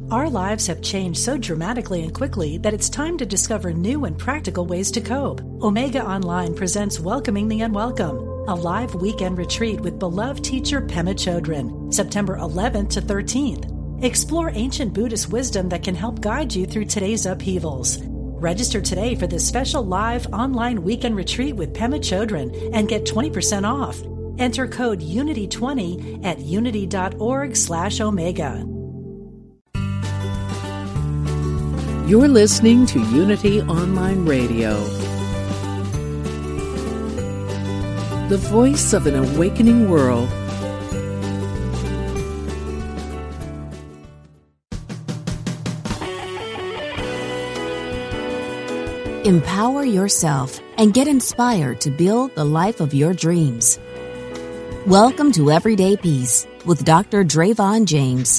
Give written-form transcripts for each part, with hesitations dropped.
Our lives have changed so dramatically and quickly that it's time to discover new and practical ways to cope. Omega Online presents Welcoming the Unwelcome, a live weekend retreat with beloved teacher Pema Chodron, September 11th to 13th. Explore ancient Buddhist wisdom that can help guide you through today's upheavals. Register today for this special live online weekend retreat with Pema Chodron and get 20% off. Enter code UNITY20 at unity.org/omega. You're listening to Unity Online Radio, the voice of an awakening world. Empower yourself and get inspired to build the life of your dreams. Welcome to Everyday Peace with Dr. Drayvon James.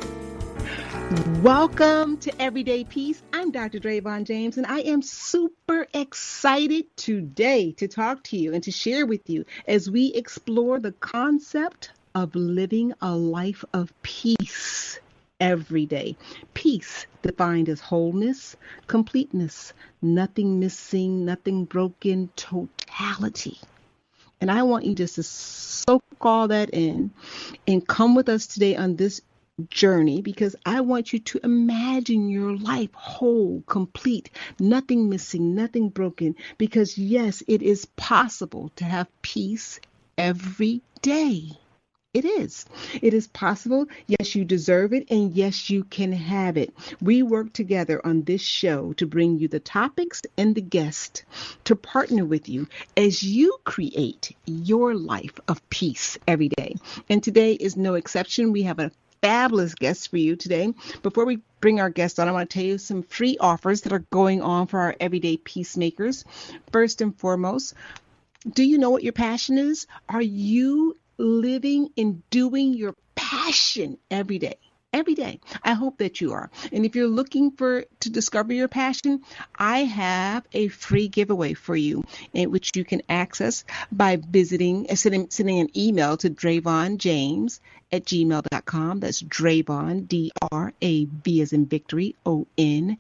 Welcome to Everyday Peace. I'm Dr. Drayvon James, and I am super excited today to talk to you and to share with you as we explore the concept of living a life of peace every day. Peace defined as wholeness, completeness, nothing missing, nothing broken, totality. And I want you just to soak all that in and come with us today on this journey, because I want you to imagine your life whole, complete, nothing missing, nothing broken, because yes, it is possible to have peace every day. It is. It is possible. Yes, you deserve it. And yes, you can have it. We work together on this show to bring you the topics and the guests to partner with you as you create your life of peace every day. And today is no exception. We have a fabulous guest for you today. Before we bring our guest on, I want to tell you some free offers that are going on for our everyday peacemakers. First and foremost, do you know what your passion is? Are you living and doing your passion every day? Every day. I hope that you are. And if you're looking to discover your passion, I have a free giveaway for you, in which you can access by sending an email to DrayvonJames@gmail.com. That's Drayvon, D-R-A-V as in victory, O-N,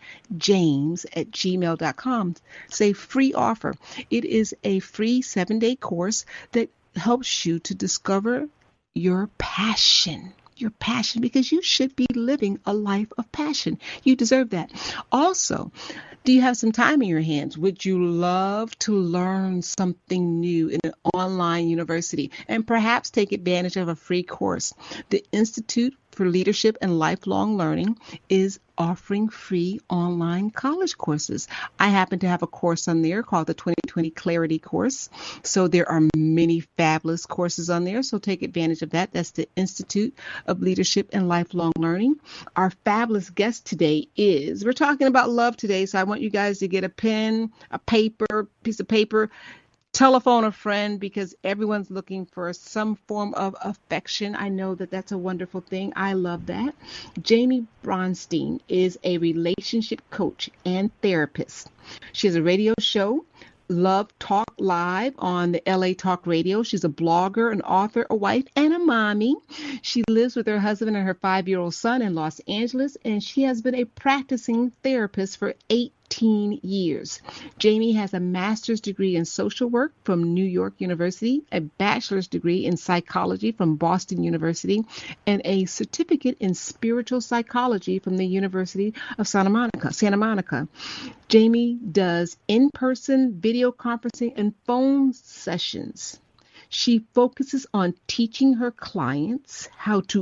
James@gmail.com. Say free offer. It is a free 7-day course that helps you to discover your passion. Your passion, because you should be living a life of passion. You deserve that. Also, do you have some time in your hands? Would you love to learn something new in an online university and perhaps take advantage of a free course? The Institute for Leadership and Lifelong Learning is offering free online college courses. I happen to have a course on there called the 2020 Clarity course. So there are many fabulous courses on there. So take advantage of that. That's the Institute of Leadership and Lifelong Learning. Our fabulous guest today we're talking about love today. So I want you guys to get a pen, a piece of paper, telephone a friend, because everyone's looking for some form of affection. I know that that's a wonderful thing. I love that. Jamie Bronstein is a relationship coach and therapist. She has a radio show, Love Talk Live, on the LA Talk Radio. She's a blogger, an author, a wife, and a mommy. She lives with her husband and her 5-year-old son in Los Angeles, and she has been a practicing therapist for 18 years. Jamie has a master's degree in social work from New York University, a bachelor's degree in psychology from Boston University, and a certificate in spiritual psychology from the University of Santa Monica. Jamie does in-person video conferencing and phone sessions. She focuses on teaching her clients how to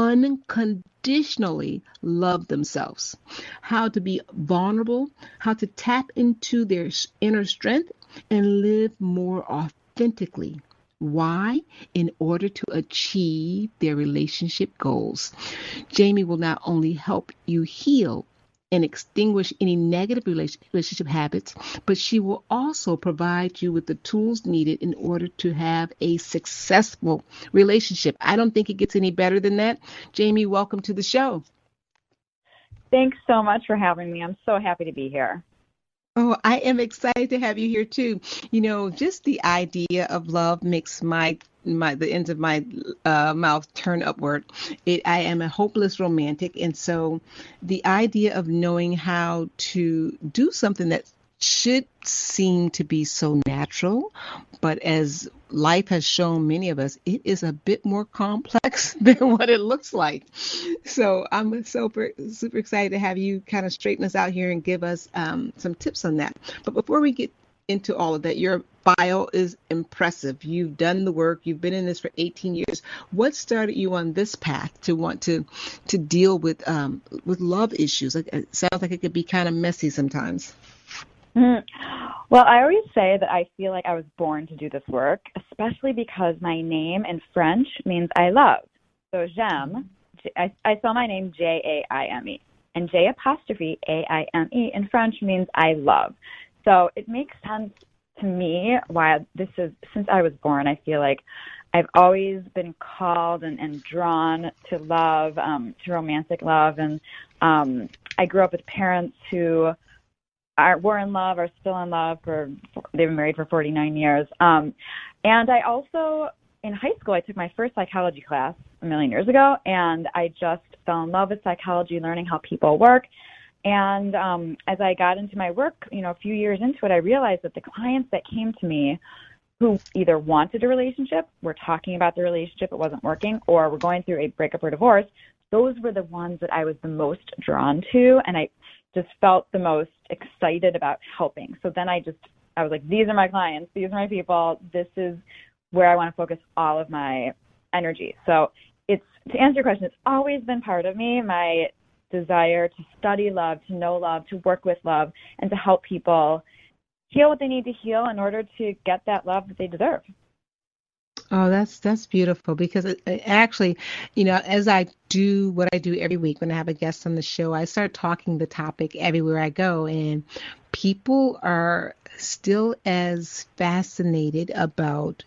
unconditionally love themselves, how to be vulnerable, how to tap into their inner strength and live more authentically. Why? In order to achieve their relationship goals. Jamie will not only help you heal and extinguish any negative relationship habits, but she will also provide you with the tools needed in order to have a successful relationship. I don't think it gets any better than that. Jamie, welcome to the show. Thanks so much for having me. I'm so happy to be here. Oh, I am excited to have you here too. You know, just the idea of love makes my the ends of my mouth turn upward. I am a hopeless romantic, and so the idea of knowing how to do something that should seem to be so natural, but as life has shown many of us, it is a bit more complex than what it looks like. So I'm super excited to have you kind of straighten us out here and give us some tips on that. But before we get into all of that, your bio is impressive. You've done the work. You've been in this for 18 years. What started you on this path to want to deal with love issues? It sounds like it could be kind of messy sometimes. Well, I always say that I feel like I was born to do this work, especially because my name in French means I love. So j'aime, I spell my name J-A-I-M-E, and J''A'-I-M-E in French means I love. So it makes sense to me why this is, since I was born, I feel like I've always been called and drawn to love, to romantic love. And I grew up with parents who were in love, are still in love. They've been married for 49 years. And I also, in high school, I took my first psychology class a million years ago, and I just fell in love with psychology, learning how people work. And as I got into my work, a few years into it, I realized that the clients that came to me who either wanted a relationship, were talking about the relationship, it wasn't working, or were going through a breakup or divorce, those were the ones that I was the most drawn to, and I just felt the most excited about helping. So then I was like, these are my clients, these are my people, this is where I want to focus all of my energy. So to answer your question, it's always been part of me, my desire to study love, to know love, to work with love, and to help people heal what they need to heal in order to get that love that they deserve. Oh, that's beautiful, because it actually, as I do what I do every week when I have a guest on the show, I start talking the topic everywhere I go, and people are still as fascinated about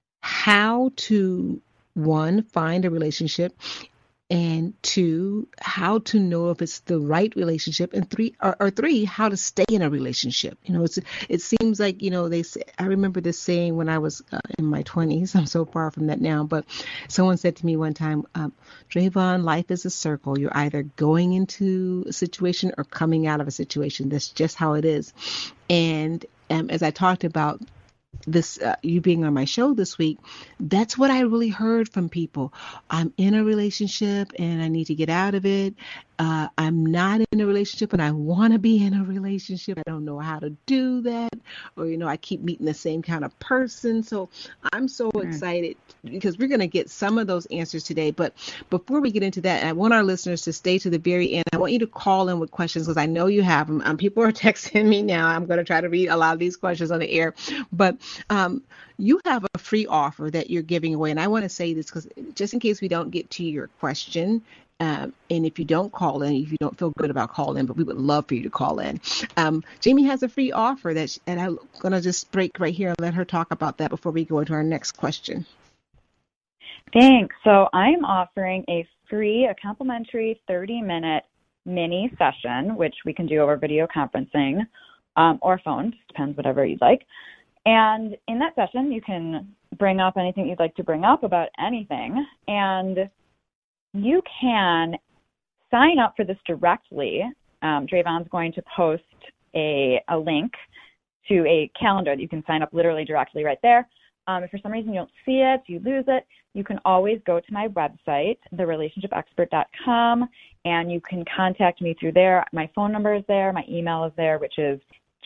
how to, one, find a relationship, and two, how to know if it's the right relationship, and three, how to stay in a relationship. It seems like, they say, I remember this saying when I was in my 20s. I'm so far from that now, but someone said to me one time, Drayvon, life is a circle. You're either going into a situation or coming out of a situation. That's just how it is. And as I talked about this, you being on my show this week, that's what I really heard from people. I'm in a relationship and I need to get out of it. I'm not in a relationship and I want to be in a relationship. I don't know how to do that. Or, I keep meeting the same kind of person. So I'm so excited because we're going to get some of those answers today. But before we get into that, I want our listeners to stay to the very end. I want you to call in with questions because I know you have them. People are texting me now. I'm going to try to read a lot of these questions on the air. But you have a free offer that you're giving away. And I want to say this because just in case we don't get to your question, and if you don't call in, if you don't feel good about calling in, but we would love for you to call in. Jamie has a free offer and I'm going to just break right here and let her talk about that before we go into our next question. Thanks. So I'm offering a complimentary 30-minute mini session, which we can do over video conferencing or phone, just depends, whatever you'd like. And in that session, you can bring up anything you'd like to bring up about anything. And you can sign up for this directly. Drayvon's going to post a link to a calendar that you can sign up literally directly right there. If for some reason you don't see it, you lose it, you can always go to my website, therelationshipexpert.com, and you can contact me through there. My phone number is there. My email is there, which is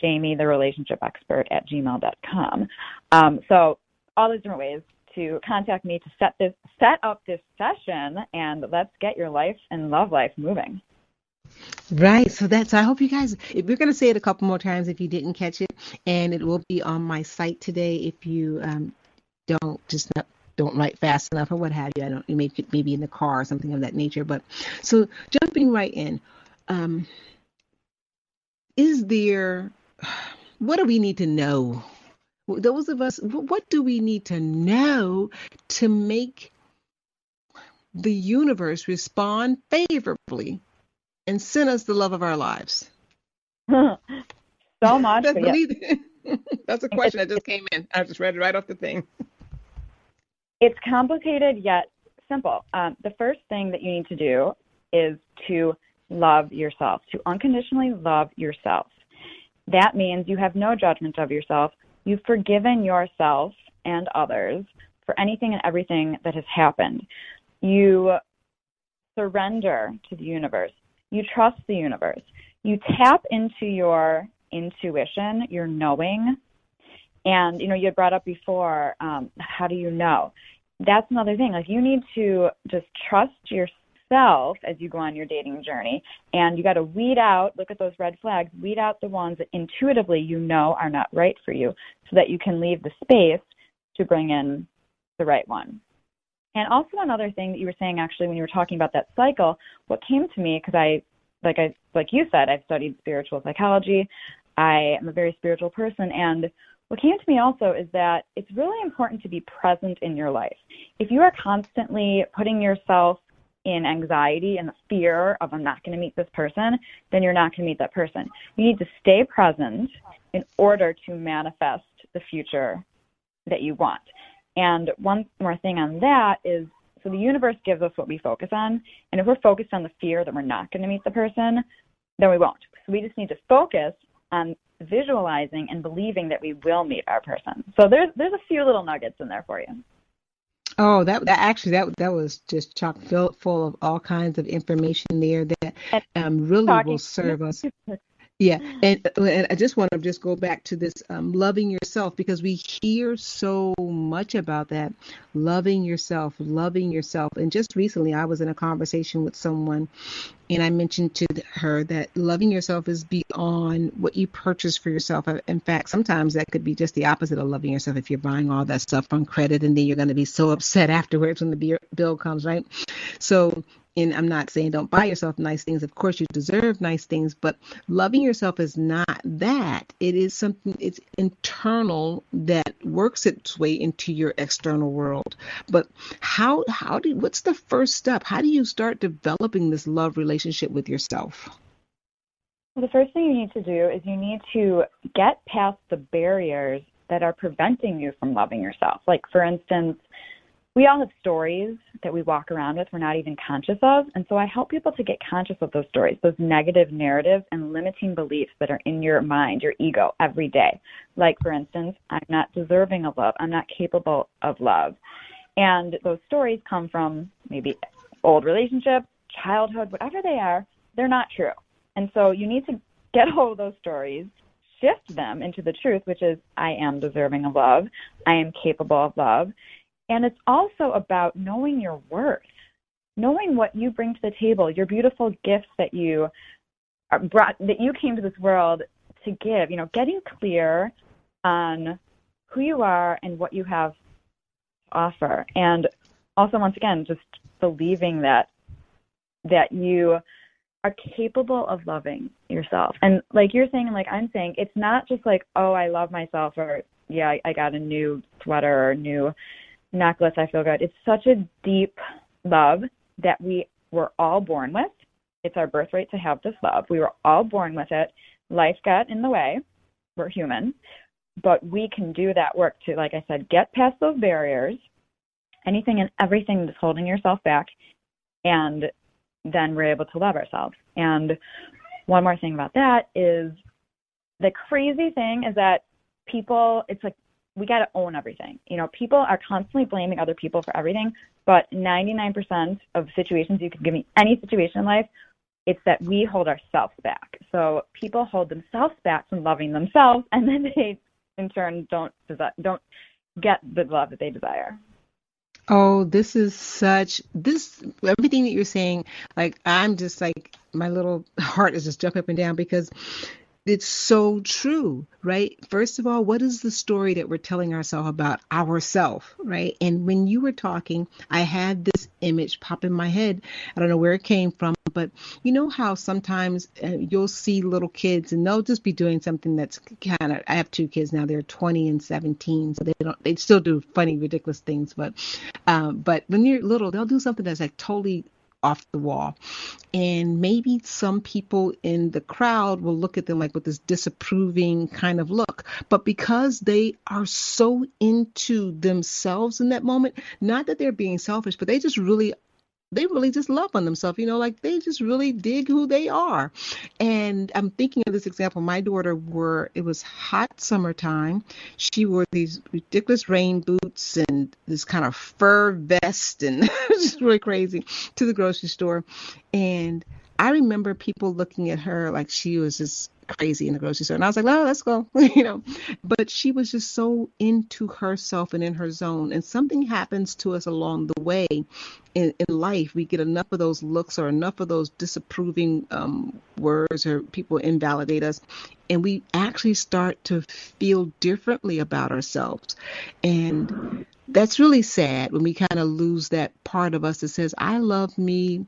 jamietherelationshipexpert@gmail.com. So all those different ways to contact me to set up this session, and let's get your life and love life moving. Right. So I hope you guys, if we're going to say it a couple more times if you didn't catch it, and it will be on my site today if you don't write fast enough or what have you. I don't, you maybe in the car or something of that nature. But so jumping right in, what do we need to know? Those of us, what do we need to know to make the universe respond favorably and send us the love of our lives? So much. That's a question that just came in. I just read it right off the thing. It's complicated yet simple. The first thing that you need to do is to love yourself, to unconditionally love yourself. That means you have no judgment of yourself. You've forgiven yourself and others for anything and everything that has happened. You surrender to the universe. You trust the universe. You tap into your intuition, your knowing. And, you had brought up before, how do you know? That's another thing. Like, you need to just trust yourself as you go on your dating journey. And you got to weed out, look at those red flags, weed out the ones that intuitively you know are not right for you so that you can leave the space to bring in the right one. And also another thing that you were saying, actually, when you were talking about that cycle, what came to me, because like you said, I've studied spiritual psychology. I am a very spiritual person. And what came to me also is that it's really important to be present in your life. If you are constantly putting yourself in anxiety and the fear of I'm not going to meet this person, then you're not going to meet that person. You need to stay present in order to manifest the future that you want. And one more thing on that is, so the universe gives us what we focus on. And if we're focused on the fear that we're not going to meet the person, then we won't. So we just need to focus on visualizing and believing that we will meet our person. So there's a few little nuggets in there for you. Oh, that was just chock full of all kinds of information there that really will serve us. Yeah, and I just want to go back to this loving yourself, because we hear so much about that, loving yourself. And just recently, I was in a conversation with someone, and I mentioned to her that loving yourself is beyond what you purchase for yourself. In fact, sometimes that could be just the opposite of loving yourself. If you're buying all that stuff on credit, and then you're going to be so upset afterwards when the bill comes, right? So. And I'm not saying don't buy yourself nice things. Of course, you deserve nice things, but loving yourself is not that. It is something, it's internal that works its way into your external world. But what's the first step? How do you start developing this love relationship with yourself? Well, the first thing you need to do is you need to get past the barriers that are preventing you from loving yourself. Like, for instance, we all have stories that we walk around with we're not even conscious of. And so I help people to get conscious of those stories, those negative narratives and limiting beliefs that are in your mind, your ego, every day. Like, for instance, I'm not deserving of love. I'm not capable of love. And those stories come from maybe old relationships, childhood, whatever they are, they're not true. And so you need to get hold of those stories, shift them into the truth, which is I am deserving of love. I am capable of love. And it's also about knowing your worth, knowing what you bring to the table, your beautiful gifts that you brought, that you came to this world to give, getting clear on who you are and what you have to offer. And also, once again, just believing that you are capable of loving yourself. And like you're saying, and like I'm saying, it's not just like, oh, I love myself, or yeah, I got a new sweater or new necklace, I feel good. It's such a deep love that we were all born with. It's our birthright to have this love. We were all born with it. Life got in the way. We're human. But we can do that work to, like I said, get past those barriers, anything and everything that's holding yourself back, and then we're able to love ourselves. And one more thing about that is the crazy thing is that people, it's like, we got to own everything. People are constantly blaming other people for everything, but 99% of situations, you can give me any situation in life, it's that we hold ourselves back. So people hold themselves back from loving themselves, and then they, in turn, don't get the love that they desire. Oh, everything that you're saying, like, I'm just like, my little heart is just jumping up and down, because it's so true, right? First of all, what is the story that we're telling ourselves about ourselves, right? And when you were talking, I had this image pop in my head. I don't know where it came from, but you know how sometimes you'll see little kids and they'll just be doing something that's kind of, I have two kids now, they're 20 and 17, so they still do funny, ridiculous things. But when you're little, they'll do something that's like totally off the wall. And maybe some people in the crowd will look at them like with this disapproving kind of look. But because they are so into themselves in that moment, not that they're being selfish, but they really just love on themselves, like they just really dig who they are. And I'm thinking of this example. My daughter it was hot summertime. She wore these ridiculous rain boots and this kind of fur vest, and it was just really crazy, to the grocery store. And I remember people looking at her like she was just crazy in the grocery store. And I was like, oh, let's go, But she was just so into herself and in her zone. And something happens to us along the way in life. We get enough of those looks or enough of those disapproving words, or people invalidate us. And we actually start to feel differently about ourselves. And that's really sad when we kind of lose that part of us that says, I love me.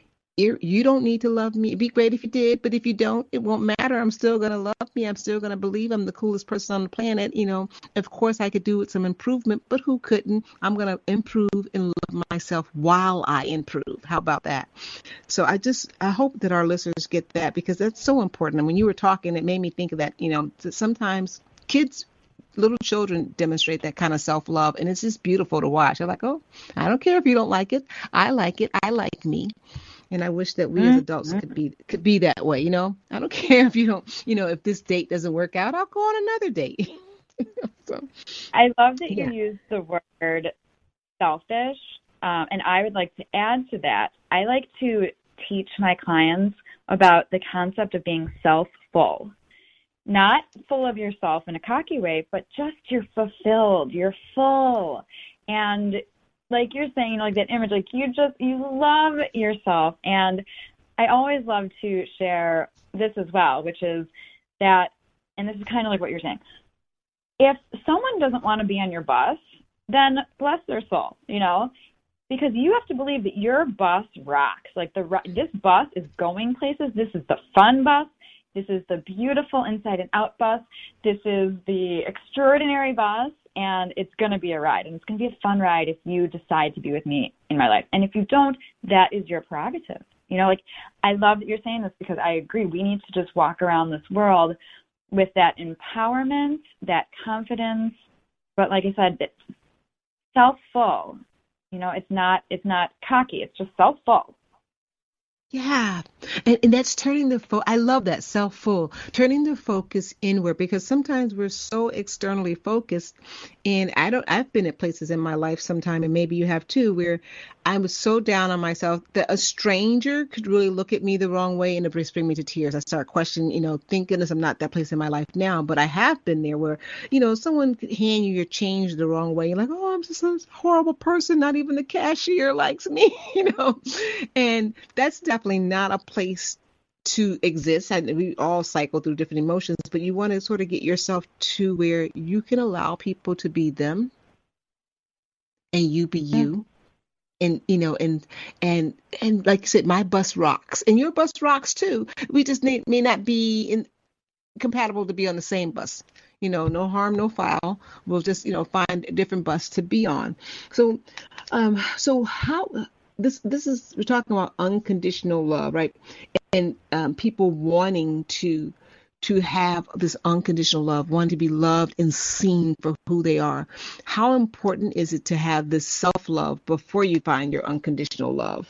You don't need to love me. It'd be great if you did, but if you don't, it won't matter. I'm still going to love me. I'm still going to believe I'm the coolest person on the planet. Of course I could do with some improvement, but who couldn't? I'm going to improve and love myself while I improve. How about that? So I hope that our listeners get that, because that's so important. And when you were talking, it made me think of that, that sometimes little children demonstrate that kind of self-love, and it's just beautiful to watch. They're like, oh, I don't care if you don't like it. I like it. I like me. And I wish that we as adults could be that way. I don't care if you don't, if this date doesn't work out, I'll go on another date. So, I love that you use the word selfish. And I would like to add to that. I like to teach my clients about the concept of being self-full. Not full of yourself in a cocky way, but just you're fulfilled, you're full. And like you're saying, like that image, like you love yourself. And I always love to share this as well, which is that, and this is kind of like what you're saying, if someone doesn't want to be on your bus, then bless their soul, because you have to believe that your bus rocks. Like this bus is going places. This is the fun bus. This is the beautiful inside and out bus. This is the extraordinary bus, and it's going to be a ride. And it's going to be a fun ride if you decide to be with me in my life. And if you don't, that is your prerogative. I love that you're saying this, because I agree. We need to just walk around this world with that empowerment, that confidence. But like I said, it's self-full. It's not cocky. It's just self-full. Yeah. And that's I love that, self-full, turning the focus inward, because sometimes we're so externally focused. And I've been at places in my life sometime, and maybe you have too, where I was so down on myself that a stranger could really look at me the wrong way and it would bring me to tears. I start questioning, thank goodness I'm not that place in my life now, but I have been there where, someone could hand you your change the wrong way. You're like, oh, I'm just a horrible person. Not even the cashier likes me, and that's definitely not a place to exist. We all cycle through different emotions, but you want to sort of get yourself to where you can allow people to be them and you be you. And, and like you said, my bus rocks and your bus rocks too. We just may not be compatible to be on the same bus. No harm, no foul. We'll just, find a different bus to be on. So how this is, we're talking about unconditional love, right? And people wanting to have this unconditional love, wanting to be loved and seen for who they are. How important is it to have this self-love before you find your unconditional love?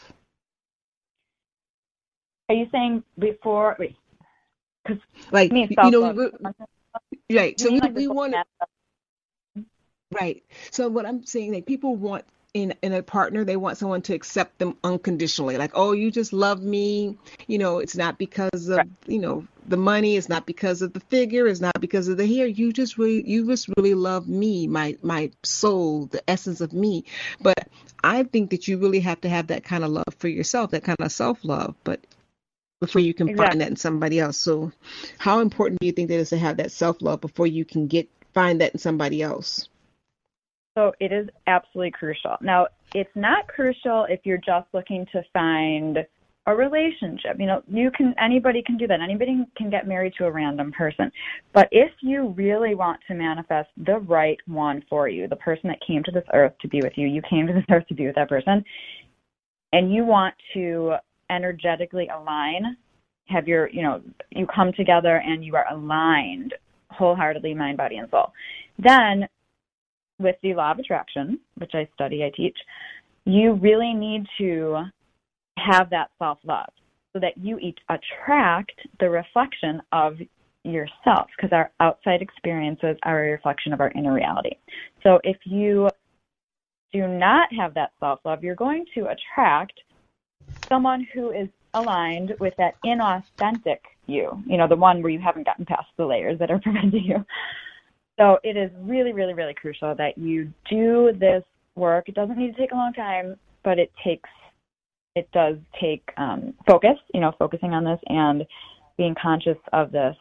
Are you saying before? Because like, self-love. Right. So we want to. Right. So what I'm saying, like, people want in a partner, they want someone to accept them unconditionally. Like, oh, you just love me. It's not because of, the money. It's not because of the figure. It's not because of the hair. You just really love me, my soul, the essence of me. But I think that you really have to have that kind of love for yourself, that kind of self-love. But before you can find that in somebody else. So how important do you think that is to have that self-love before you can find that in somebody else? So it is absolutely crucial. Now, it's not crucial if you're just looking to find a relationship. Anybody can do that. Anybody can get married to a random person. But if you really want to manifest the right one for you, the person that came to this earth to be with you, you came to this earth to be with that person, and you want to energetically align, have your, you come together and you are aligned wholeheartedly, mind, body, and soul. Then with the law of attraction, which I study, I teach, you really need to have that self-love so that you attract the reflection of yourself, because our outside experiences are a reflection of our inner reality. So if you do not have that self-love, you're going to attract someone who is aligned with that inauthentic you, the one where you haven't gotten past the layers that are preventing you. So it is really, really, really crucial that you do this work. It doesn't need to take a long time, but it does take focus, focusing on this and being conscious of this.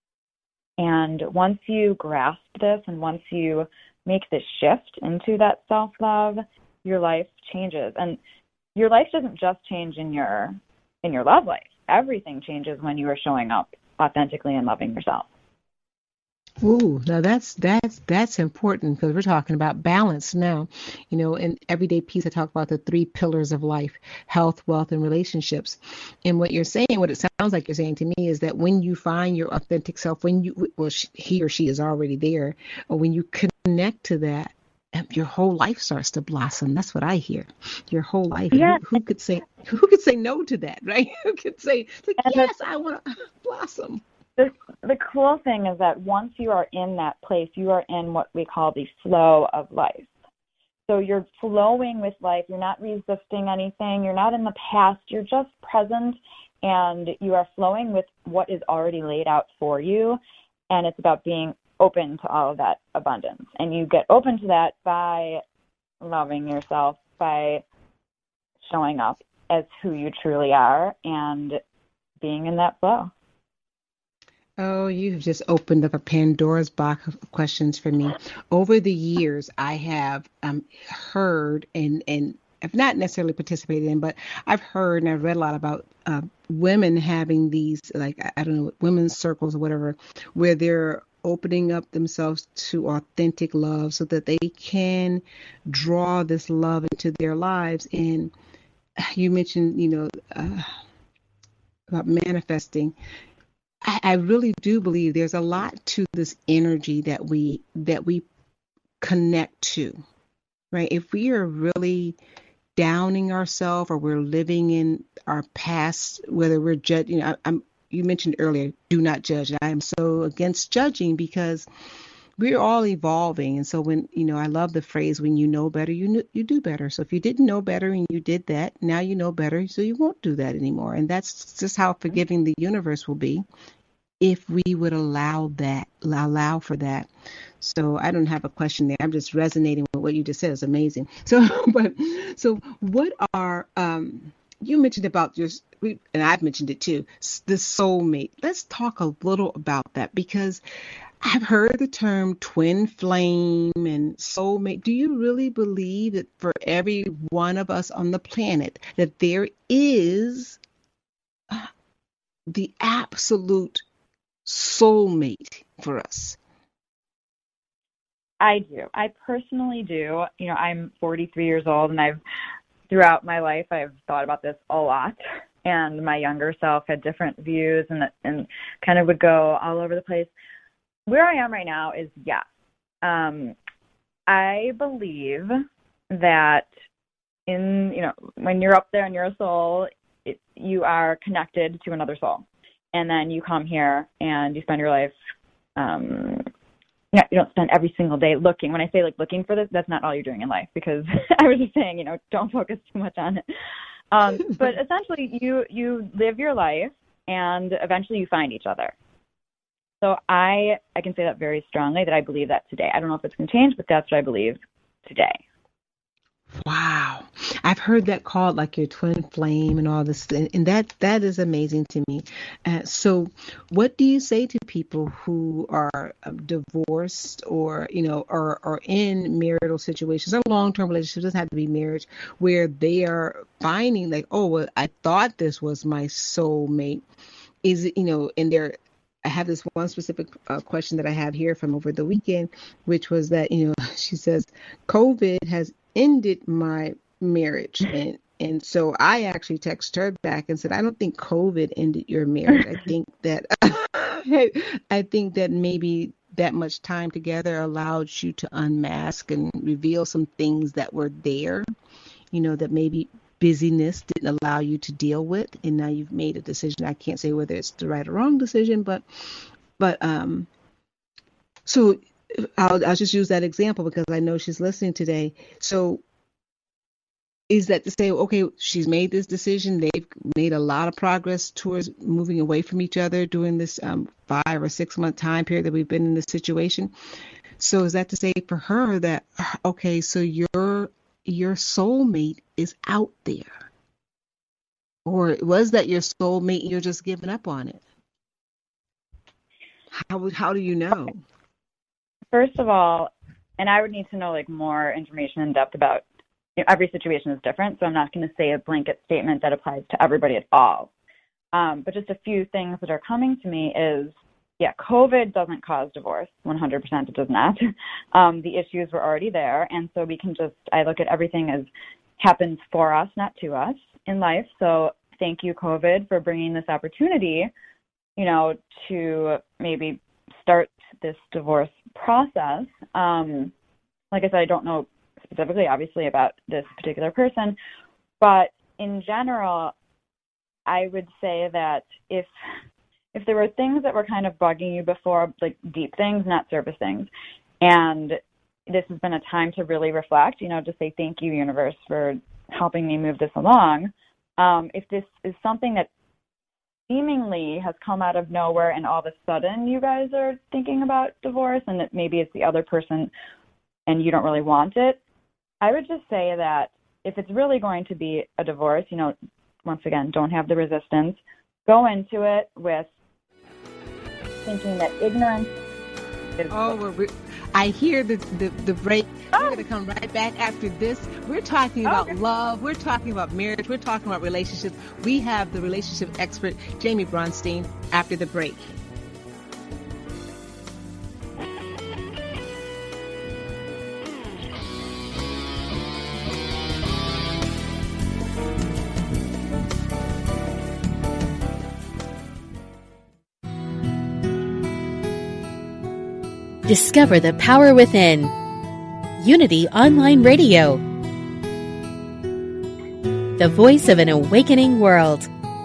And once you grasp this and once you make this shift into that self-love, your life changes. And your life doesn't just change in your love life. Everything changes when you are showing up authentically and loving yourself. Ooh, now that's important, because we're talking about balance now. In Everyday Peace, I talk about the 3 pillars of life: health, wealth, and relationships. And what you're saying, what it sounds like you're saying to me, is that when you find your authentic self, he or she is already there, or when you connect to that, your whole life starts to blossom. That's what I hear. Your whole life. Yeah. Who could say no to that, right? Who could say, yes, I want to blossom. The cool thing is that once you are in that place, you are in what we call the flow of life. So you're flowing with life. You're not resisting anything. You're not in the past. You're just present, and you are flowing with what is already laid out for you. And it's about being open to all of that abundance. And you get open to that by loving yourself, by showing up as who you truly are and being in that flow. Oh, you've just opened up a Pandora's box of questions for me. Over the years, I have heard and have not necessarily participated in, but I've heard and I've read a lot about women having these, like, I don't know, women's circles or whatever, where they're opening up themselves to authentic love so that they can draw this love into their lives. And you mentioned, about manifesting. I really do believe there's a lot to this energy that we connect to, right? If we are really downing ourselves, or we're living in our past, whether we're judging, you mentioned earlier, do not judge. I am so against judging, because we're all evolving. And so when, I love the phrase, when you know better, you do better. So if you didn't know better and you did that, now you know better, so you won't do that anymore. And that's just how forgiving the universe will be, if we would allow for that. So I don't have a question there. I'm just resonating with what you just said. It's amazing. So what are, you mentioned about and I've mentioned it too, the soulmate. Let's talk a little about that, because I've heard the term twin flame and soulmate. Do you really believe that for every one of us on the planet, that there is the absolute soulmate for us? I do. I personally do. I'm 43 years old, and throughout my life, I've thought about this a lot. And my younger self had different views and kind of would go all over the place. Where I am right now is, yes. I believe that when you're up there and you're a soul, you are connected to another soul. And then you come here and you spend your life, you don't spend every single day looking. When I say looking for this, that's not all you're doing in life, because I was just saying, don't focus too much on it. But essentially you live your life and eventually you find each other. So I can say that very strongly, that I believe that today. I don't know if it's going to change, but that's what I believe today. Wow. I've heard that called like your twin flame and all this. And that is amazing to me. So what do you say to people who are divorced or in marital situations or long-term relationships? It doesn't have to be marriage, where they are finding like, oh, well, I thought this was my soulmate. Is it, and I have this one specific question that I have here from over the weekend, which was that, she says, COVID has ended my marriage, and And so I actually texted her back and said, I don't think COVID ended your marriage. I think that I think that maybe that much time together allowed you to unmask and reveal some things that were there, that maybe busyness didn't allow you to deal with. And now you've made a decision. I can't say whether it's the right or wrong decision, but so I'll just use that example because I know she's listening today. So is that to say, okay, she's made this decision. They've made a lot of progress towards moving away from each other during this 5 or 6 month time period that we've been in this situation. So is that to say for her that, okay, so your soulmate is out there? Or was that your soulmate and you're just giving up on it? How do you know? First of all, and I would need to know more information in depth about, every situation is different, so I'm not going to say a blanket statement that applies to everybody at all. But just a few things that are coming to me is, COVID doesn't cause divorce. 100% it does not. The issues were already there, and so I look at everything as happens for us, not to us in life. So thank you, COVID, for bringing this opportunity, to maybe start this divorce process. Like I said, I don't know specifically, obviously, about this particular person, but in general, I would say that if there were things that were kind of bugging you before, like deep things, not surface things, and this has been a time to really reflect, to say thank you, universe, for helping me move this along. If this is something that seemingly has come out of nowhere and all of a sudden you guys are thinking about divorce and that maybe it's the other person and you don't really want it, I would just say that if it's really going to be a divorce, once again, don't have the resistance. Go into it with thinking that ignorance is... I hear the break. We're going to come right back after this. We're talking about love. We're talking about marriage. We're talking about relationships. We have the relationship expert, Jamie Bronstein, after the break. Discover the power within. Unity Online Radio. The voice of an awakening world.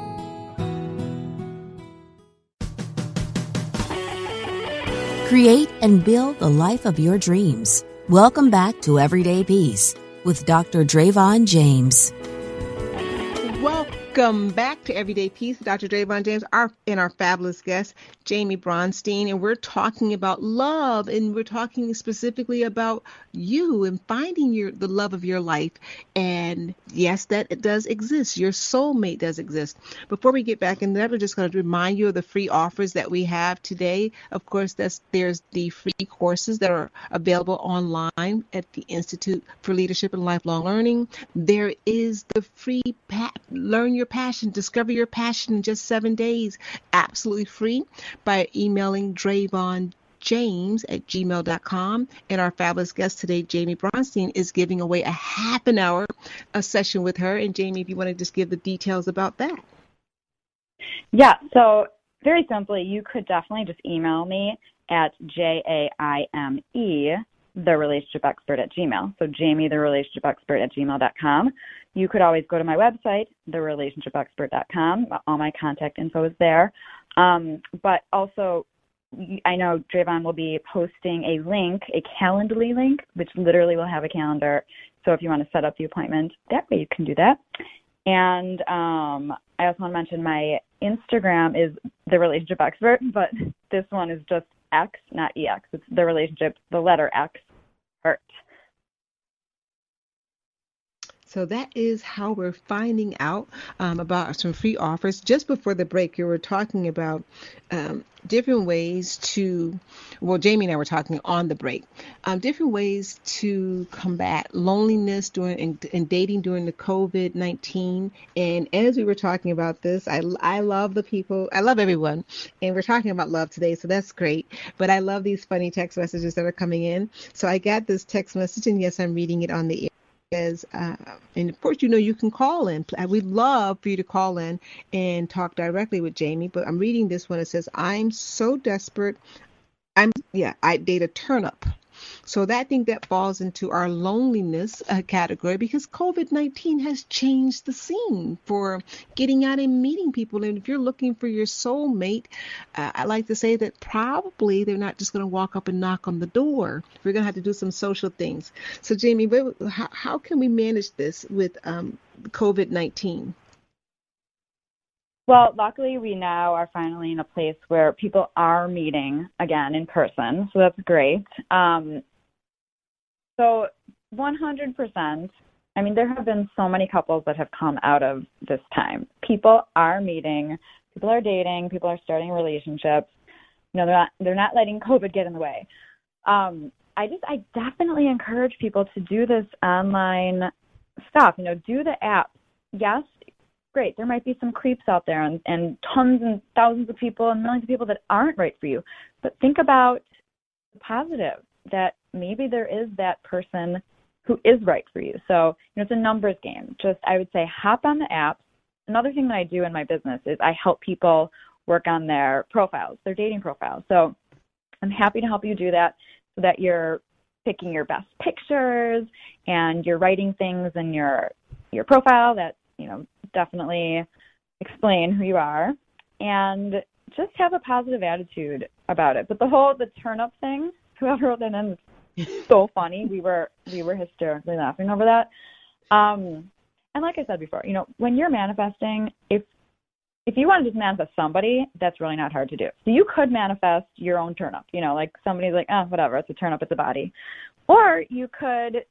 Create and build the life of your dreams. Welcome back to Everyday Peace with Dr. Drayvon James. Welcome back to Everyday Peace, Dr. Drayvon James, our fabulous guest, Jamie Bronstein, and we're talking about love, and we're talking specifically about you and finding the love of your life. And yes, that it does exist. Your soulmate does exist. Before we get back into that, we're just going to remind you of the free offers that we have today. Of course, there's the free courses that are available online at the Institute for Leadership and Lifelong Learning. There is the free Learn Your Passion, Discover Your Passion in just 7 days, absolutely free, by emailing DrayvonJames@gmail.com. And our fabulous guest today, Jamie Bronstein, is giving away a half an hour a session with her. And Jamie, if you want to just give the details about that. Yeah, so very simply, you could definitely just email me at JAIME, the relationship expert at Gmail. So Jamie, the relationship expert at gmail.com. You could always go to my website, therelationshipexpert.com. All my contact info is there. But also, I know Drayvon will be posting a link, a Calendly link, which literally will have a calendar. So if you want to set up the appointment that way, you can do that. And I also want to mention my Instagram is the relationship expert, but this one is just X, not EX. It's the relationship, the letter X, hurt. So that is how we're finding out about some free offers. Just before the break, you were talking about different ways to, Jamie and I were talking on the break, different ways to combat loneliness during and dating during the COVID-19. And as we were talking about this, I love the people, I love everyone, and we're talking about love today, so that's great. But I love these funny text messages that are coming in. So I got this text message, and yes, I'm reading it on the air. says, and of course, you can call in. We'd love for you to call in and talk directly with Jamie, but I'm reading this one. It says, I'm so desperate. I date a turnip. So that I think that falls into our loneliness category because COVID-19 has changed the scene for getting out and meeting people. And if you're looking for your soulmate, I like to say that probably they're not just going to walk up and knock on the door. We're going to have to do some social things. So Jamie, how can we manage this with COVID-19? Well, luckily, we now are finally in a place where people are meeting again in person, so that's great. So 100%, I mean, there have been so many couples that have come out of this time. People are meeting, people are dating, people are starting relationships. They're not letting COVID get in the way. I definitely encourage people to do this online stuff, do the app. Yes, great. There might be some creeps out there and tons and thousands of people and millions of people that aren't right for you. But think about the positive, that maybe there is that person who is right for you. So, it's a numbers game. I would say hop on the app. Another thing that I do in my business is I help people work on their profiles, their dating profiles. So I'm happy to help you do that so that you're picking your best pictures and you're writing things in your profile that, definitely explain who you are and just have a positive attitude about it. But the turn-up thing, whoever wrote that in, is so funny. We were hysterically laughing over that. And like I said before, when you're manifesting, if you want to just manifest somebody, that's really not hard to do. So you could manifest your own turn-up, like somebody's like, oh, whatever, it's a turn-up, it's a body. Or you could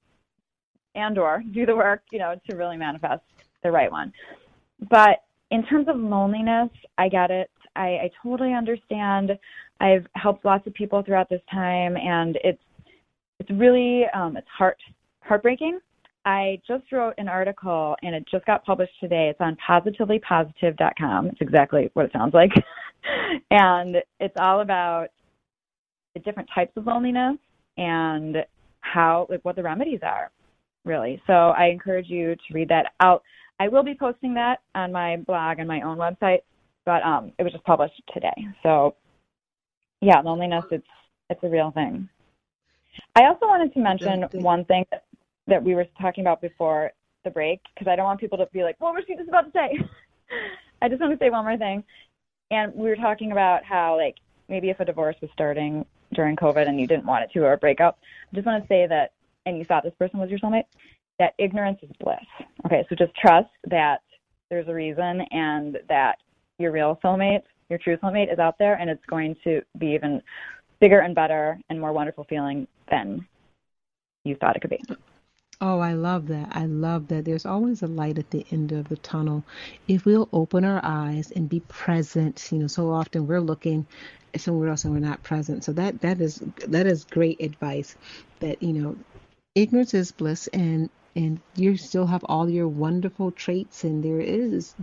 or do the work, to really manifest the right one. But in terms of loneliness, I get it. I totally understand. I've helped lots of people throughout this time, and it's really it's heartbreaking. I just wrote an article, and it just got published today. It's on positivelypositive.com. It's exactly what it sounds like. And it's all about the different types of loneliness and what the remedies are, really. So I encourage you to read that out. I will be posting that on my blog and my own website, but it was just published today. So, yeah, loneliness, it's a real thing. I also wanted to mention one thing that we were talking about before the break, because I don't want people to be like, what was she just about to say? I just want to say one more thing. And we were talking about how, maybe if a divorce was starting during COVID and you didn't want it to, or a breakup, I just want to say that, and you thought this person was your soulmate, that ignorance is bliss. Okay, so just trust that there's a reason and that your real soulmate, your true soulmate is out there, and it's going to be even bigger and better and more wonderful feeling than you thought it could be. Oh, I love that. I love that. There's always a light at the end of the tunnel. If we'll open our eyes and be present, so often we're looking somewhere else and we're not present. So that is great advice, that, ignorance is bliss, and you still have all your wonderful traits, and there's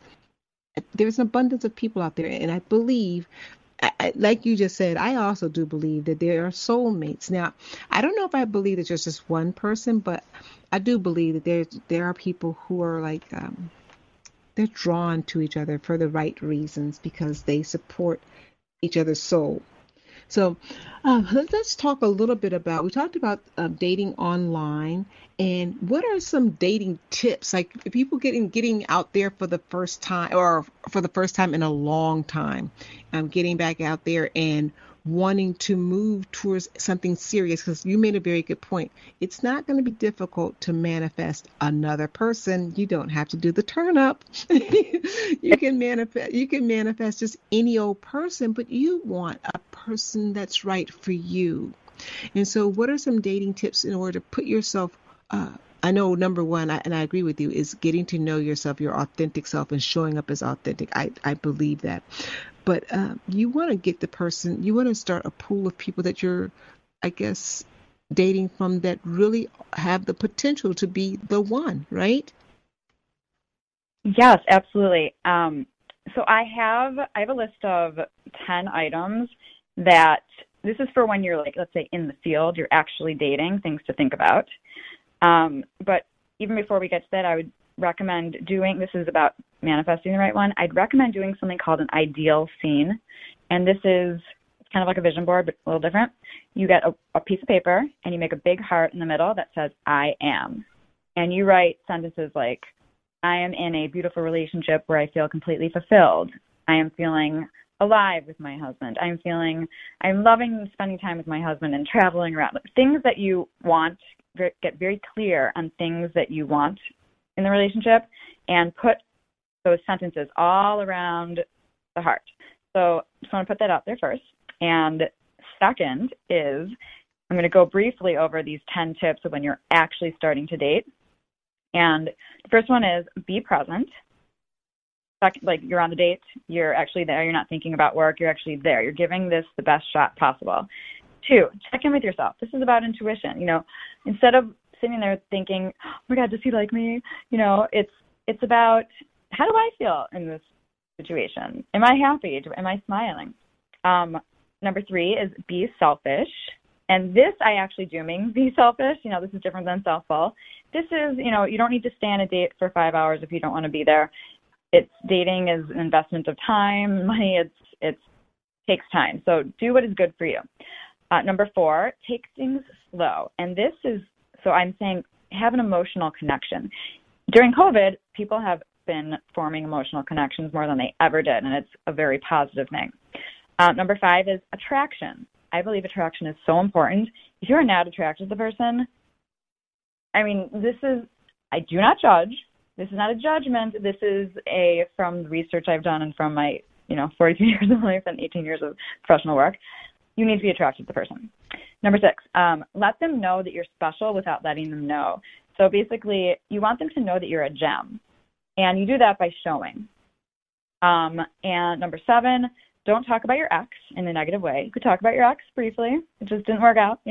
an abundance of people out there. And I believe, like you just said, I also do believe that there are soulmates. Now, I don't know if I believe that there's just one person, but I do believe that there are people who are they're drawn to each other for the right reasons because they support each other's soul. So let's talk a little bit about, we talked about dating online, and what are some dating tips? Like, if people getting out there for the first time, or for the first time in a long time, getting back out there and wanting to move towards something serious, because you made a very good point. It's not going to be difficult to manifest another person. You don't have to do the turn up. You can manifest just any old person, but you want a person that's right for you. And so what are some dating tips in order to put yourself, I know number one, and I agree with you, is getting to know yourself, your authentic self, and showing up as authentic. I believe that. But you want to get the person, you want to start a pool of people that you're, I guess, dating from that really have the potential to be the one, right? Yes, absolutely. So I have a list of 10 items that, this is for when you're let's say in the field, you're actually dating, things to think about. But even before we get to that, I would recommend doing, this is about manifesting the right one, I'd recommend doing something called an ideal scene. And this is kind of like a vision board, but a little different. You get a piece of paper and you make a big heart in the middle that says, I am. And you write sentences like, I am in a beautiful relationship where I feel completely fulfilled. I am feeling alive with my husband. I'm loving spending time with my husband and traveling around. Things that you want, get very clear on things that you want in the relationship and put those sentences all around the heart. So just want to put that out there first. And second is I'm going to go briefly over these 10 tips of when you're actually starting to date. And the first one is be present. Second, like you're on the date, you're actually there, you're not thinking about work, you're actually there. You're giving this the best shot possible. 2, check in with yourself. This is about intuition. You know, instead of sitting there thinking, oh my God, does he like me? You know, it's about how do I feel in this situation? Am I happy? Am I smiling? Number 3 is be selfish. And this I actually do mean be selfish. You know, this is different than selfful. This is, you know, you don't need to stay on a date for 5 hours if you don't want to be there. Dating is an investment of time, money. It takes time. So do what is good for you. Number 4, take things slow. And this is, so I'm saying have an emotional connection. During COVID, people have been forming emotional connections more than they ever did, and it's a very positive thing. Number 5 is attraction. I believe attraction is so important. If you're not attracted to the person, I mean, I do not judge. This is not a judgment. This is from the research I've done and from my, 43 years of life and 18 years of professional work. You need to be attracted to the person. Number 6, let them know that you're special without letting them know. So basically, you want them to know that you're a gem. And you do that by showing. And number 7, don't talk about your ex in a negative way. You could talk about your ex briefly. It just didn't work out,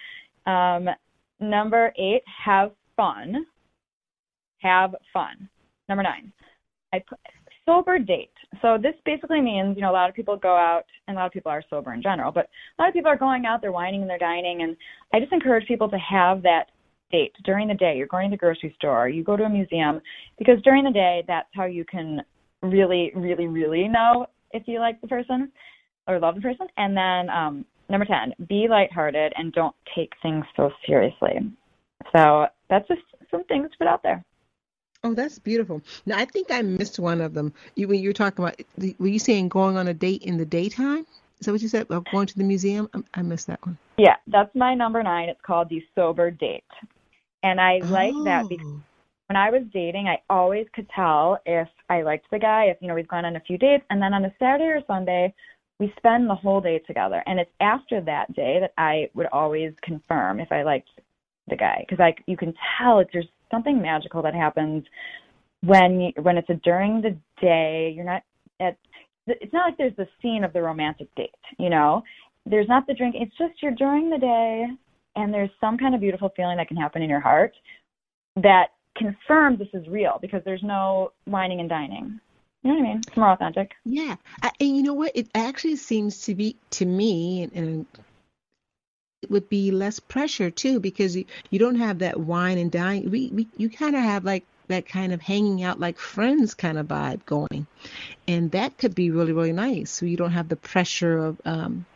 Number 8, have fun. Have fun. Number 9, sober date. So this basically means, a lot of people go out, and a lot of people are sober in general, but a lot of people are going out, they're whining and they're dining, and I just encourage people to have that date during the day. You're going to the grocery store, you go to a museum, because during the day, that's how you can really, really, really know if you like the person or love the person. And then number 10, be lighthearted and don't take things so seriously. So that's just some things to put out there. Oh, that's beautiful. Now, I think I missed one of them. When you were talking about, were you saying going on a date in the daytime? Is that what you said? Going to the museum? I missed that one. Yeah, that's my number 9. It's called the sober date. And I like that because when I was dating, I always could tell if I liked the guy, if, we've gone on a few dates, and then on a Saturday or Sunday, we spend the whole day together. And it's after that day that I would always confirm if I liked the guy. Because you can tell there's something magical that happens when it's during the day. It's not like there's the scene of the romantic date, There's not the drink. It's just you're during the day, and there's some kind of beautiful feeling that can happen in your heart that confirms this is real because there's no whining and dining. You know what I mean? It's more authentic. Yeah. And you know what? It actually seems to be, to me, and it would be less pressure too, because you don't have that wine and dine. You kind of have like that kind of hanging out like friends kind of vibe going. And that could be really, really nice. So you don't have the pressure of,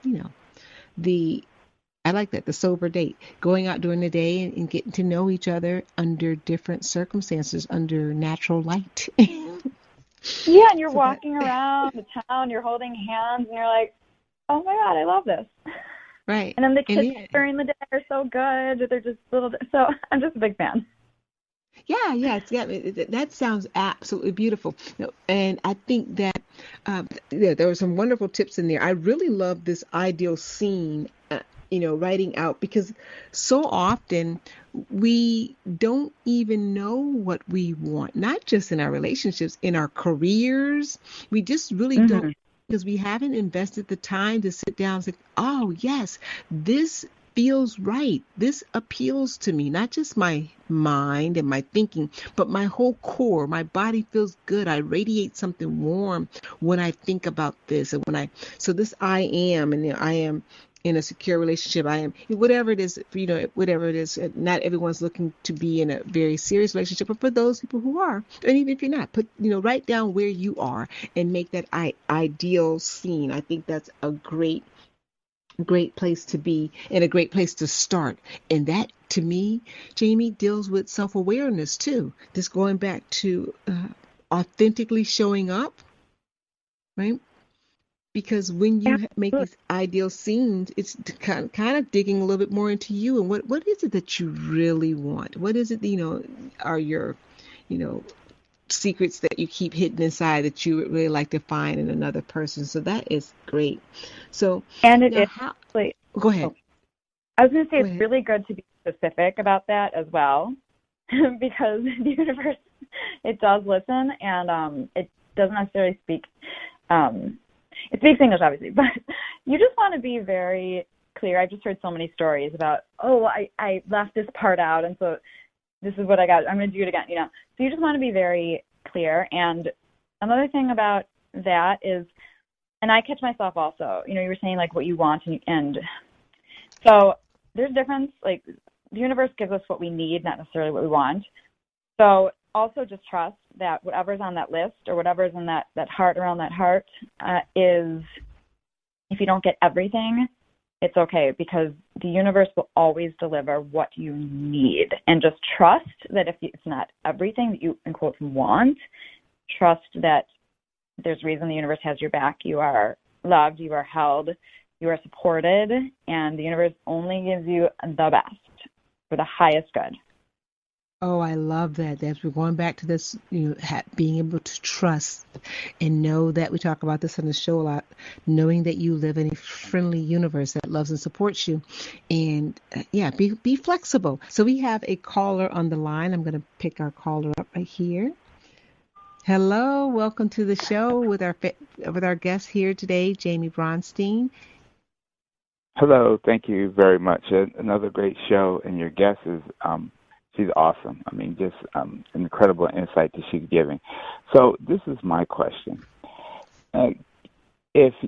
I like that, the sober date, going out during the day and getting to know each other under different circumstances, under natural light. Yeah, and you're walking around the town, you're holding hands, and you're like, oh my God, I love this. Right. And then the kids during the day are so good. They're just so I'm just a big fan. Yeah, that sounds absolutely beautiful. And I think that there were some wonderful tips in there. I really love this ideal scene, writing out, because so often we don't even know what we want, not just in our relationships, in our careers. We just really don't, because we haven't invested the time to sit down and say, oh, yes, this feels right. This appeals to me, not just my mind and my thinking, but my whole core. My body feels good. I radiate something warm when I think about this. And so this I am, and I am in a secure relationship. I am, whatever it is, whatever it is. Not everyone's looking to be in a very serious relationship, but for those people who are, and even if you're not, write down where you are and make that ideal scene. I think that's a great place to be and a great place to start. And that, to me, Jamie, deals with self-awareness too. This going back to authentically showing up, right? Because when you make these ideal scenes, it's kind of digging a little bit more into you and what is it that you really want? What is it, are your, secrets that you keep hidden inside that you would really like to find in another person? So that is great. So, and it is go ahead. I was going to say it's really good to be specific about that as well, because the universe, it does listen, and it doesn't necessarily speak. It speaks English, obviously, but you just want to be very clear. I've just heard so many stories about, I left this part out, and so this is what I got. I'm going to do it again, So you just want to be very clear. And another thing about that is, and I catch myself also, you were saying like what you want, and so there's difference. Like the universe gives us what we need, not necessarily what we want. So also just trust that whatever's on that list or whatever's in that heart around that heart is, if you don't get everything, it's okay, because the universe will always deliver what you need. And just trust that if it's not everything that you, in quotes, want, trust that there's reason the universe has your back. You are loved, you are held, you are supported, and the universe only gives you the best for the highest good. Oh, I love that. We're going back to this, being able to trust and know that we talk about this on the show a lot, knowing that you live in a friendly universe that loves and supports you. And be flexible. So we have a caller on the line. I'm going to pick our caller up right here. Hello, welcome to the show with our guest here today, Jamie Bronstein. Hello, thank you very much. Another great show, and your guest is she's awesome. I mean, just incredible insight that she's giving. So this is my question. If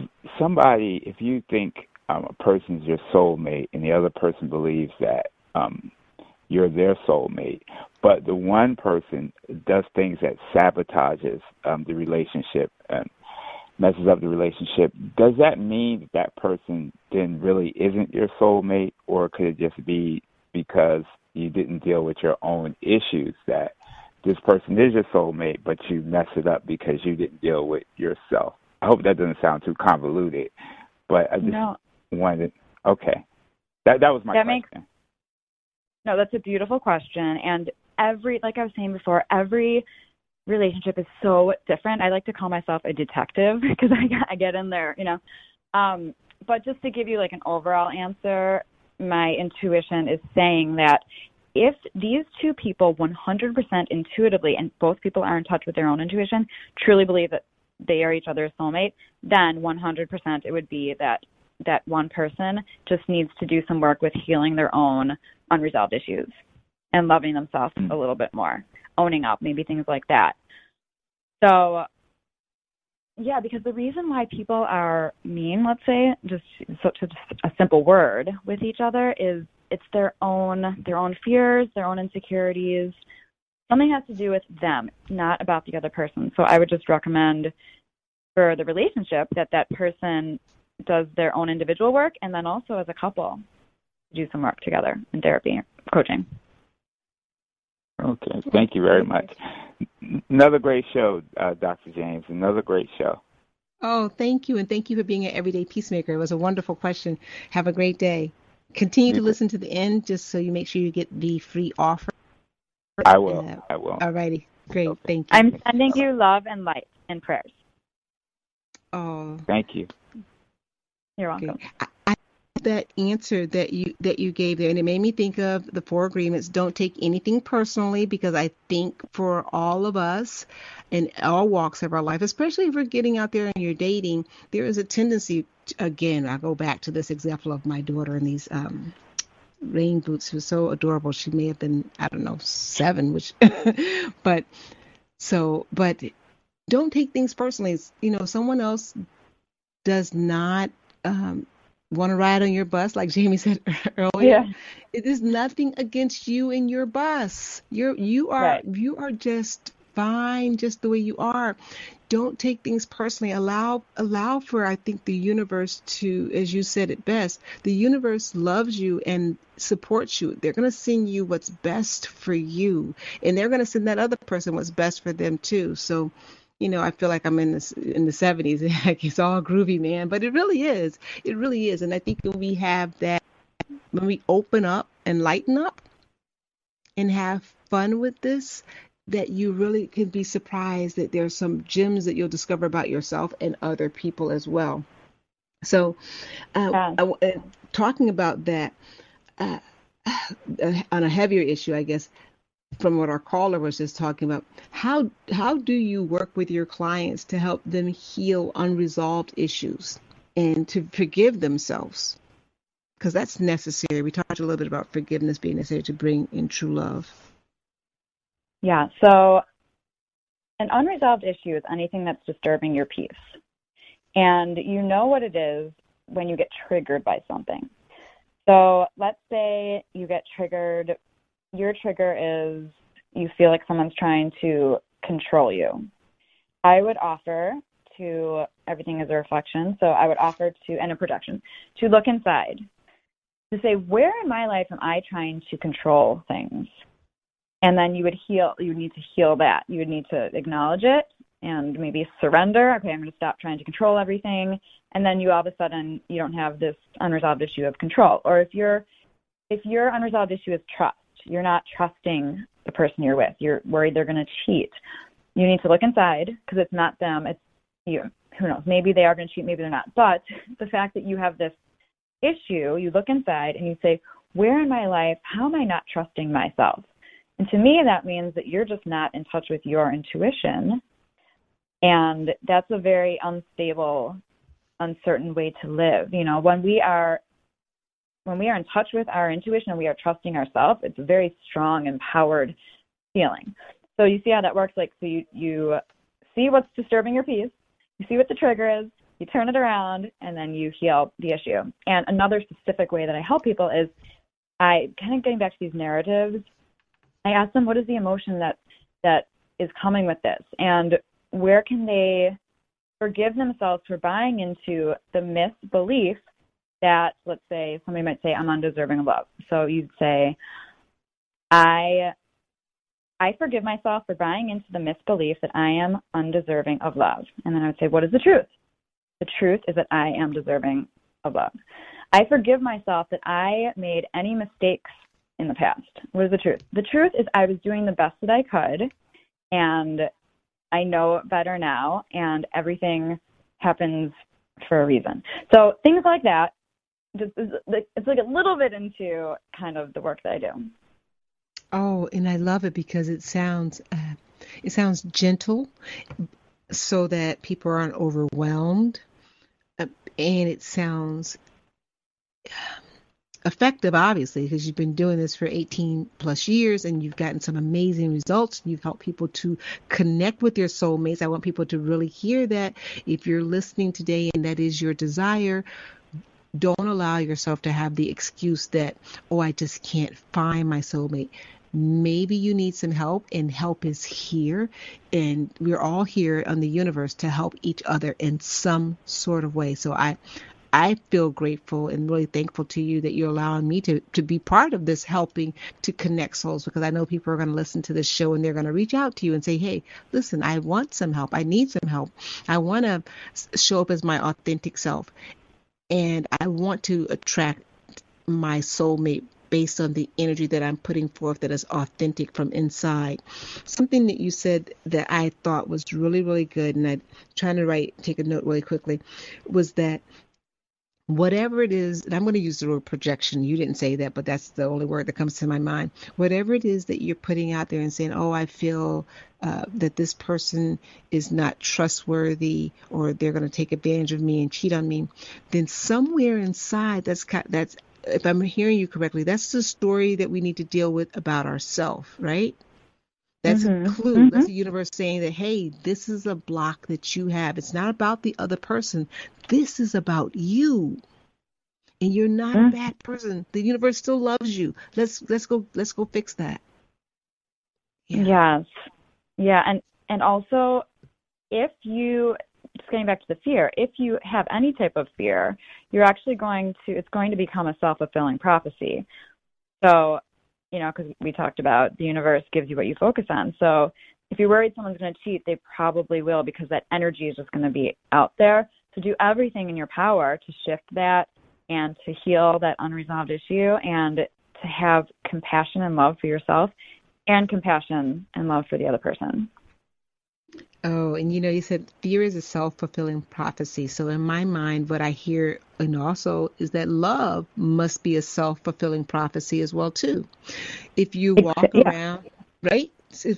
you think a person's your soulmate and the other person believes that you're their soulmate, but the one person does things that sabotages the relationship and messes up the relationship, does that mean that person then really isn't your soulmate, or could it just be because you didn't deal with your own issues that this person is your soulmate, but you mess it up because you didn't deal with yourself? I hope that doesn't sound too convoluted, but I just wanted to, okay. That was my question. No, that's a beautiful question. And like I was saying before, every relationship is so different. I like to call myself a detective because I get in there, But just to give you like an overall answer, my intuition is saying that if these two people 100% intuitively, and both people are in touch with their own intuition, truly believe that they are each other's soulmate, then 100% it would be that one person just needs to do some work with healing their own unresolved issues and loving themselves a little bit more, owning up, maybe things like that. So, yeah, because the reason why people are mean, let's say, just a simple word with each other, is it's their own fears, their own insecurities. Something has to do with them, not about the other person. So I would just recommend for the relationship that person does their own individual work, and then also as a couple do some work together in therapy, coaching. Okay, thank you very much. Another great show, Dr. James. Another great show. Oh, thank you, and thank you for being an everyday peacemaker. It was a wonderful question. Have a great day. Continue to listen to the end, just so you make sure you get the free offer. I will. All righty, great. Okay. Thank you. I'm sending you love and light and prayers. Oh, thank you. You're welcome. Okay. I that answer that you gave there, and it made me think of the 4 agreements. Don't take anything personally, because I think for all of us in all walks of our life, especially if we're getting out there and you're dating, there is a tendency again, I go back to this example of my daughter and these rain boots were so adorable. She may have been, 7, which but don't take things personally. Someone else does not want to ride on your bus, like Jamie said earlier. Yeah. It is nothing against you and your bus. You are Right. you are just fine, just the way you are. Don't take things personally. Allow for, I think, the universe to, as you said it best, the universe loves you and supports you. They're going to send you what's best for you, and they're going to send that other person what's best for them too. So, I feel like I'm in the 70s. Like it's all groovy, man, but it really is. It really is. And I think when we have that, when we open up and lighten up and have fun with this, that you really can be surprised that there's some gems that you'll discover about yourself and other people as well. So, Yeah. talking about that, uh, on a heavier issue, I guess, from what our caller was just talking about, how do you work with your clients to help them heal unresolved issues and to forgive themselves? Because that's necessary. We talked a little bit about forgiveness being necessary to bring in true love. Yeah. So an unresolved issue is anything that's disturbing your peace. And you know what it is when you get triggered by something. So let's say you get triggered. Your trigger is you feel like someone's trying to control you. I would offer to, everything is a reflection, so I would offer to, and a projection, to look inside, to say, where in my life am I trying to control things? And then you would need to heal that. You would need to acknowledge it and maybe surrender. Okay, I'm going to stop trying to control everything. And then you all of a sudden, you don't have this unresolved issue of control. Or if your unresolved issue is trust, you're not trusting the person you're with. You're worried they're going to cheat. You need to look inside because it's not them, it's you. Who knows? Maybe they are going to cheat, maybe they're not. But the fact that you have this issue, you look inside and you say, where in my life, how am I not trusting myself? And to me, that means that you're just not in touch with your intuition. And that's a very unstable, uncertain way to live. When we are in touch with our intuition and we are trusting ourselves, it's a very strong, empowered feeling. So you see how that works. Like, so you see what's disturbing your peace, you see what the trigger is, you turn it around, and then you heal the issue. And another specific way that I help people is I kind of getting back to these narratives. I ask them, what is the emotion that is coming with this? And where can they forgive themselves for buying into the misbelief that, let's say, somebody might say, I'm undeserving of love. So you'd say, I forgive myself for buying into the misbelief that I am undeserving of love. And then I would say, what is the truth? The truth is that I am deserving of love. I forgive myself that I made any mistakes in the past. What is the truth? The truth is I was doing the best that I could, and I know better now, and everything happens for a reason. So things like that, it's like a little bit into kind of the work that I do. Oh, and I love it because it sounds gentle, so that people aren't overwhelmed, and it sounds effective, obviously, because you've been doing this for 18 plus years and you've gotten some amazing results. You've helped people to connect with their soulmates. I want people to really hear that. If you're listening today and that is your desire, don't allow yourself to have the excuse that, oh, I just can't find my soulmate. Maybe you need some help, and help is here. And we're all here on the universe to help each other in some sort of way. So I feel grateful and really thankful to you that you're allowing me to be part of this, helping to connect souls, because I know people are going to listen to this show and they're going to reach out to you and say, hey, listen, I want some help. I need some help. I want to show up as my authentic self, and I want to attract my soulmate based on the energy that I'm putting forth that is authentic from inside. Something that you said that I thought was really, really good, and I'm trying to take a note really quickly, was that whatever it is, and I'm going to use the word projection. You didn't say that, but that's the only word that comes to my mind. Whatever it is that you're putting out there and saying, oh, I feel that this person is not trustworthy, or they're going to take advantage of me and cheat on me, then somewhere inside, that's if I'm hearing you correctly, that's the story that we need to deal with about ourselves, right? That's a clue. Mm-hmm. That's the universe saying that, hey, this is a block that you have. It's not about the other person. This is about you. And you're not a bad person. The universe still loves you. Let's go fix that. Yeah. Yes. Yeah. And also, if you, just getting back to the fear, if you have any type of fear, you're actually it's going to become a self-fulfilling prophecy. So, because we talked about the universe gives you what you focus on. So if you're worried someone's going to cheat, they probably will, because that energy is just going to be out there. So do everything in your power to shift that and to heal that unresolved issue, and to have compassion and love for yourself and compassion and love for the other person. Oh, and you said fear is a self-fulfilling prophecy. So in my mind, what I hear and also is that love must be a self-fulfilling prophecy as well too. If you walk around, right?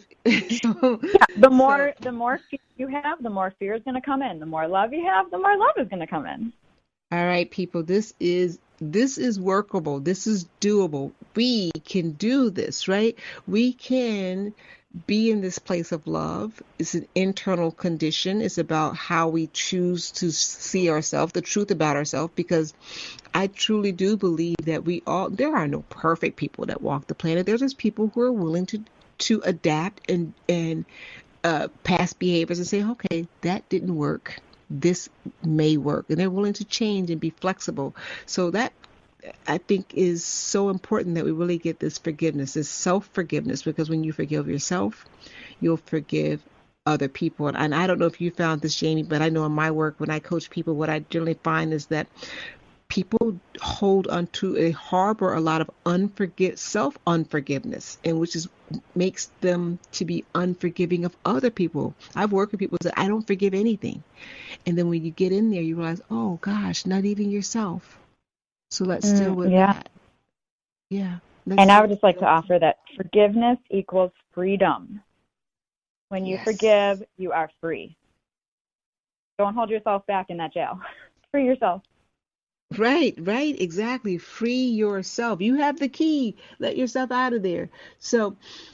The more fear you have, the more fear is going to come in. The more love you have, the more love is going to come in. All right, people, this is workable. This is doable. We can do this, right? We can be in this place of love. It's an internal condition. It's about how we choose to see ourselves, the truth about ourselves, because I truly do believe that there are no perfect people that walk the planet. There's just people who are willing to adapt and past behaviors and say, okay, that didn't work. This may work. And they're willing to change and be flexible. So that, I think, is so important that we really get this forgiveness, this self-forgiveness, because when you forgive yourself, you'll forgive other people. And I don't know if you found this, Jamie, but I know in my work, when I coach people, what I generally find is that people hold harbor a lot of self-unforgiveness, and which makes them to be unforgiving of other people. I've worked with people that I don't forgive anything. And then when you get in there, you realize, oh gosh, not even yourself. So let's deal with that. Yeah. And I would just like to offer that forgiveness equals freedom. When you forgive, you are free. Don't hold yourself back in that jail. Free yourself. Right, exactly. Free yourself. You have the key. Let yourself out of there. So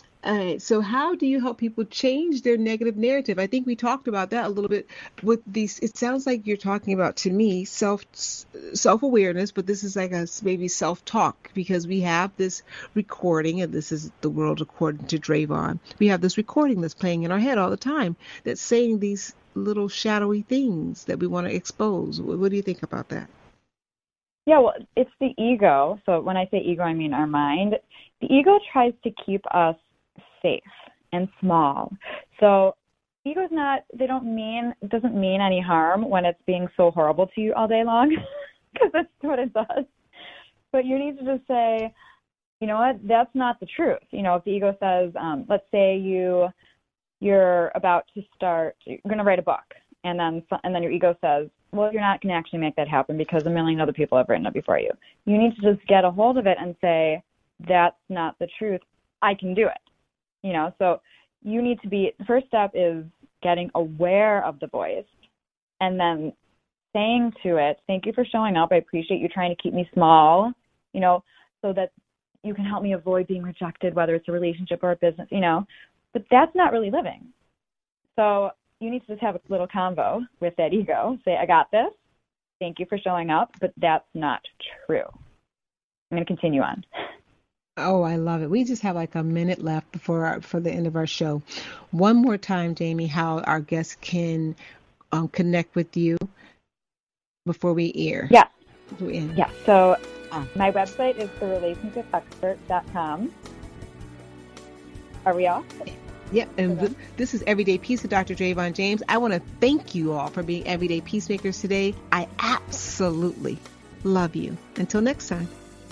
how do you help people change their negative narrative? I think we talked about that a little bit with these. It sounds like you're talking about, to me, self-awareness, but this is like maybe self-talk, because we have this recording, and this is the world according to Drayvon. We have this recording that's playing in our head all the time that's saying these little shadowy things that we want to expose. What do you think about that? Yeah, well, it's the ego. So when I say ego, I mean our mind. The ego tries to keep us safe and small. So ego's it doesn't mean any harm when it's being so horrible to you all day long, because that's what it does. But you need to just say, you know what, that's not the truth. If the ego says, let's say you're about to start, you're going to write a book, and then your ego says, well, you're not going to actually make that happen because a million other people have written it before you. You need to just get a hold of it and say, that's not the truth. I can do it. So you need to the first step is getting aware of the voice, and then saying to it, thank you for showing up. I appreciate you trying to keep me small, so that you can help me avoid being rejected, whether it's a relationship or a business, but that's not really living. So you need to just have a little convo with that ego. Say, I got this. Thank you for showing up, but that's not true. I'm going to continue on. Oh, I love it. We just have like a minute left for the end of our show. One more time, Jamie, how our guests can connect with you before we air. Yeah. Yeah. So my website is therelationshipexpert.com. Are we off? Yep, and this is Everyday Peace with Dr. Drayvon James. I want to thank you all for being everyday peacemakers today. I absolutely love you. Until next time.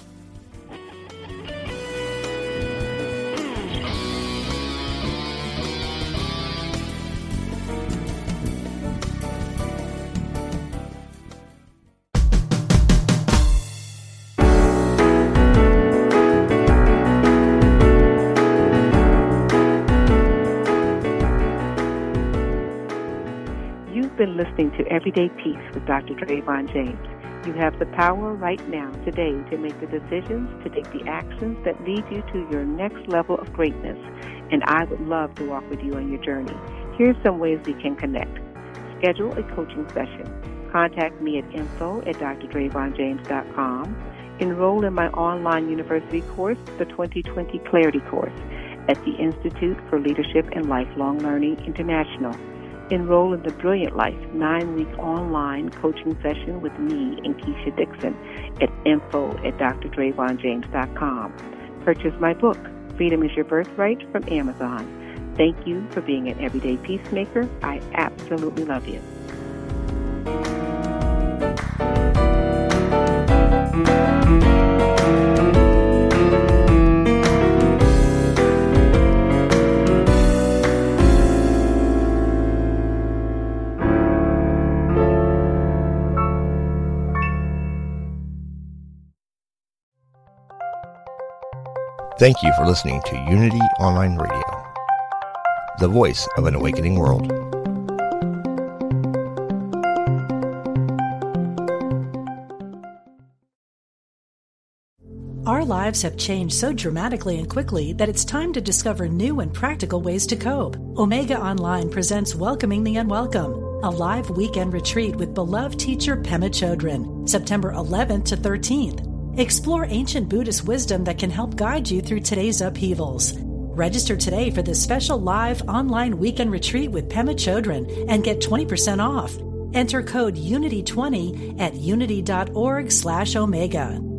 Been listening to Everyday Peace with Dr. Drayvon James. You have the power right now, today, to make the decisions, to take the actions that lead you to your next level of greatness. And I would love to walk with you on your journey. Here's some ways we can connect. Schedule a coaching session. Contact me at info@drdravonjames.com. Enroll in my online university course, the 2020 Clarity course, at the Institute for Leadership and Lifelong Learning International. Enroll in the Brilliant Life 9-week online coaching session with me and Keisha Dixon at info@drdravonjames.com. Purchase my book, Freedom is Your Birthright, from Amazon. Thank you for being an everyday peacemaker. I absolutely love you. Thank you for listening to Unity Online Radio, the voice of an awakening world. Our lives have changed so dramatically and quickly that it's time to discover new and practical ways to cope. Omega Online presents Welcoming the Unwelcome, a live weekend retreat with beloved teacher Pema Chodron, September 11th to 13th. Explore ancient Buddhist wisdom that can help guide you through today's upheavals. Register today for this special live online weekend retreat with Pema Chodron and get 20% off. Enter code UNITY20 at unity.org/omega.